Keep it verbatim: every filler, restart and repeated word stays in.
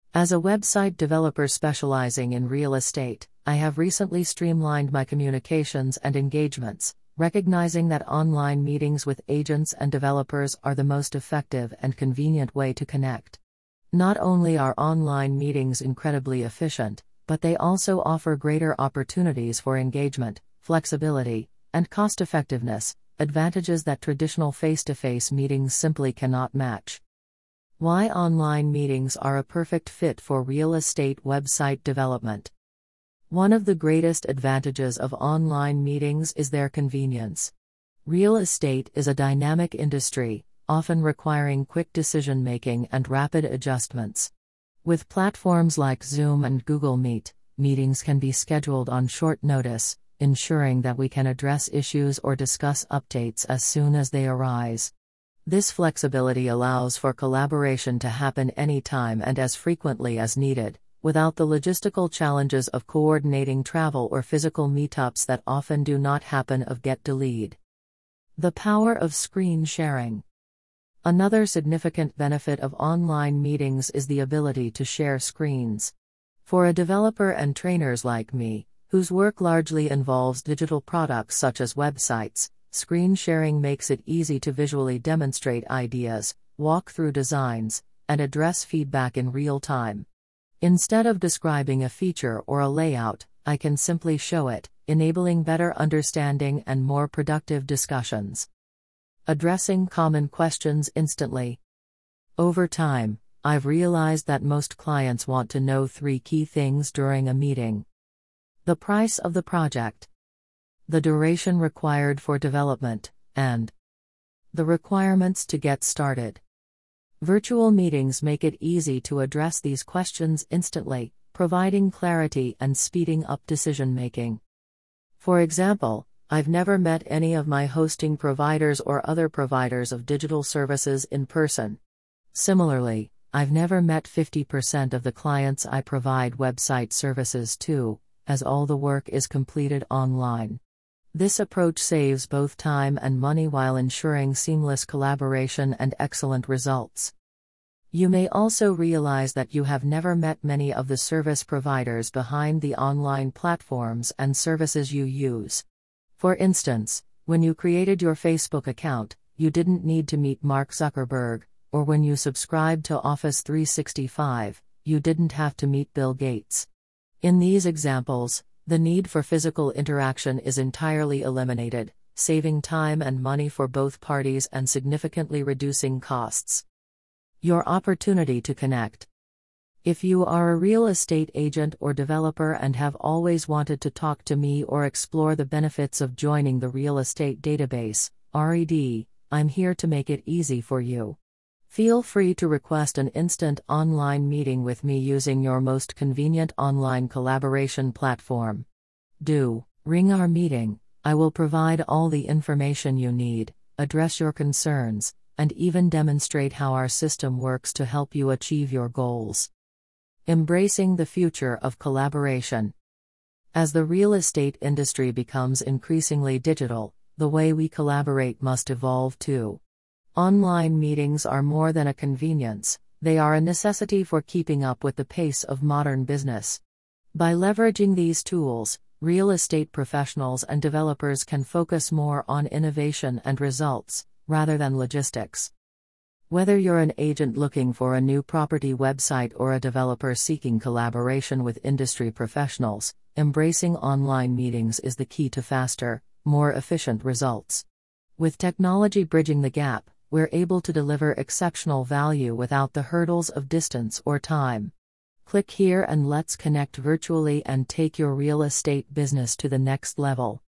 As a website developer specializing in real estate, I have recently streamlined my communications and engagements, recognizing that online meetings with agents and developers are the most effective and convenient way to connect. Not only are online meetings incredibly efficient, but they also offer greater opportunities for engagement, flexibility, and cost-effectiveness, advantages that traditional face-to-face meetings simply cannot match. Why online meetings are a perfect fit for real estate website development. One of the greatest advantages of online meetings is their convenience. Real estate is a dynamic industry, often requiring quick decision-making and rapid adjustments. With platforms like Zoom and Google Meet, meetings can be scheduled on short notice, ensuring that we can address issues or discuss updates as soon as they arise. This flexibility allows for collaboration to happen anytime and as frequently as needed, without the logistical challenges of coordinating travel or physical meetups that often do not happen or get delayed. The power of screen sharing. Another significant benefit of online meetings is the ability to share screens. For a developer and trainers like me, whose work largely involves digital products such as websites, screen sharing makes it easy to visually demonstrate ideas, walk through designs, and address feedback in real time. Instead of describing a feature or a layout, I can simply show it, enabling better understanding and more productive discussions. Addressing common questions instantly. Over time, I've realized that most clients want to know three key things during a meeting: the price of the project, the duration required for development, and the requirements to get started. Virtual meetings make it easy to address these questions instantly, providing clarity and speeding up decision-making. For example, I've never met any of my hosting providers or other providers of digital services in person. Similarly, I've never met fifty percent of the clients I provide website services to, as all the work is completed online. This approach saves both time and money while ensuring seamless collaboration and excellent results. You may also realize that you have never met many of the service providers behind the online platforms and services you use. For instance, when you created your Facebook account, you didn't need to meet Mark Zuckerberg, or when you subscribed to Office three sixty-five, you didn't have to meet Bill Gates. In these examples, the need for physical interaction is entirely eliminated, saving time and money for both parties and significantly reducing costs. Your opportunity to connect. If you are a real estate agent or developer and have always wanted to talk to me or explore the benefits of joining the Real Estate Database, R E D, I'm here to make it easy for you. Feel free to request an instant online meeting with me using your most convenient online collaboration platform. Do ring our meeting. I will provide all the information you need, address your concerns, and even demonstrate how our system works to help you achieve your goals. Embracing the future of collaboration. As the real estate industry becomes increasingly digital, the way we collaborate must evolve too. Online meetings are more than a convenience, they are a necessity for keeping up with the pace of modern business. By leveraging these tools, real estate professionals and developers can focus more on innovation and results, rather than logistics. Whether you're an agent looking for a new property website or a developer seeking collaboration with industry professionals, embracing online meetings is the key to faster, more efficient results. With technology bridging the gap, we're able to deliver exceptional value without the hurdles of distance or time. Click here and let's connect virtually and take your real estate business to the next level.